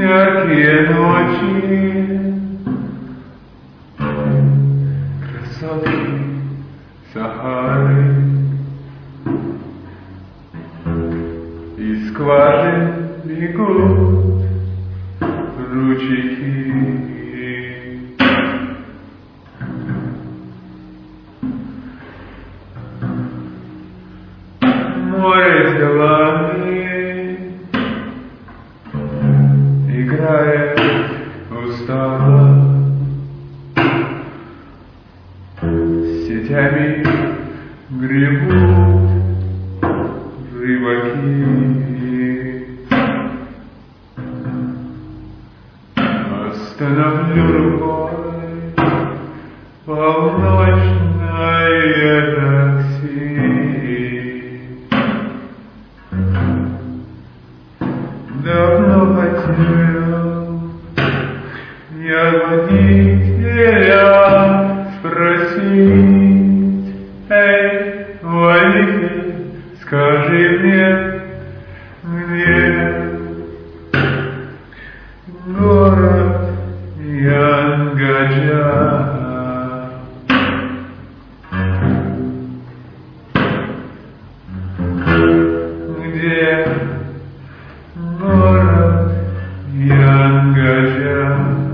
яркие ночи, красоты Сахары и скважин бегут ручейки. Море зеленое играет устало, сетями гребут рыбаки. Остановлю рукой полночное такси. Давно хотел я водителя спросить: эй, водитель, скажи мне, где город Янгаджа? Где город Янгаджа?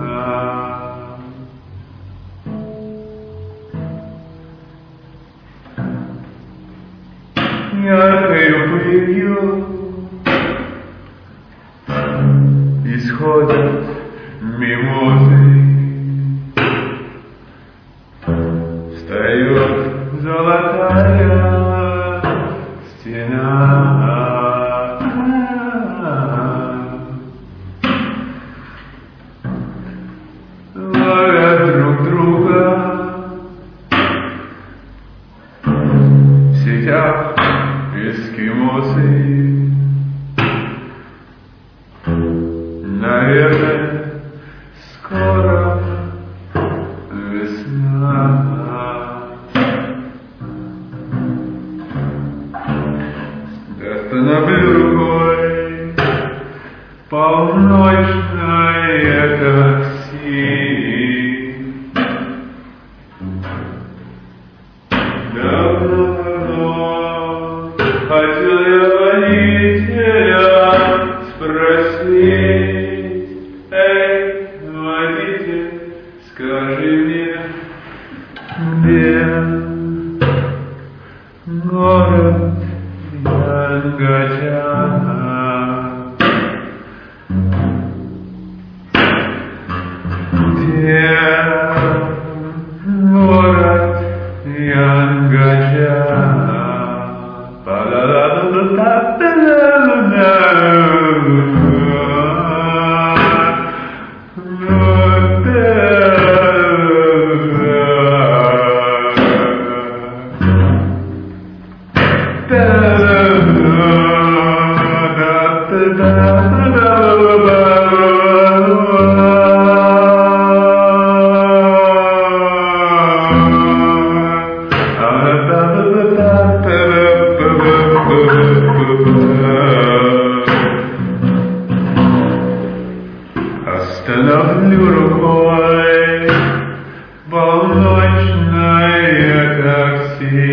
Яркою пылью исходят мимозы, встает золотая стена. Ловят друг друга в сетях эскимосы. Наверное, скоро весна. Остановлю рукой полночное такси. Давно хотел я водителя спросить: эй, водитель, скажи мне, где город Янгаджа? Где город Янгаджа? Остановлю рукой полночное такси.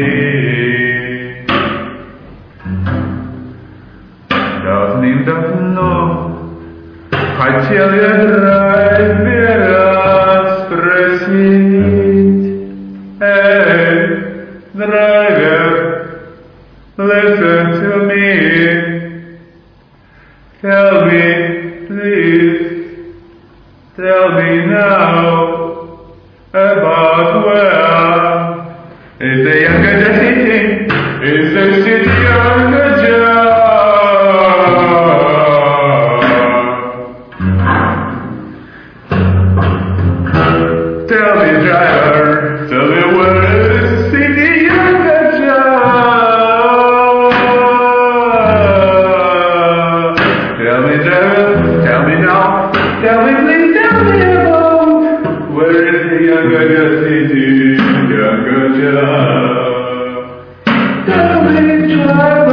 Давным-давно хотел я драйвера спросить: эй, драйвер, listen to me, tell me, please, tell me now about where is the Янгаджа city? Is the city Янгаджa? Tell me, driver, tell me where is the city Янгаджа? Tell me, driver, tell me now, tell me please, tell me about where is the Янгаджа city Янгаджа? Tell me, driver.